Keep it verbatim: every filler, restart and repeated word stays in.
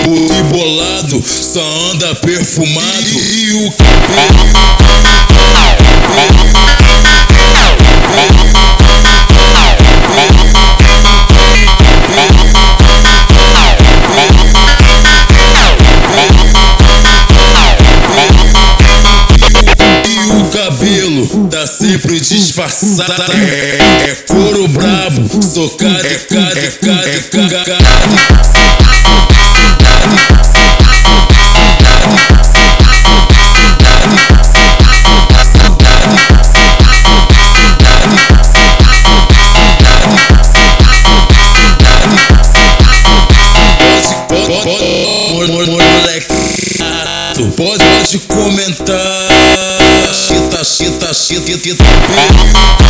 e bolado, só anda perfumado. E o cabelo tá sempre disfarçado. É, é couro brabo, socado, é cada, é cada, é cada. Moleque, pode, pode comentar. Chita, chita, chita, chita.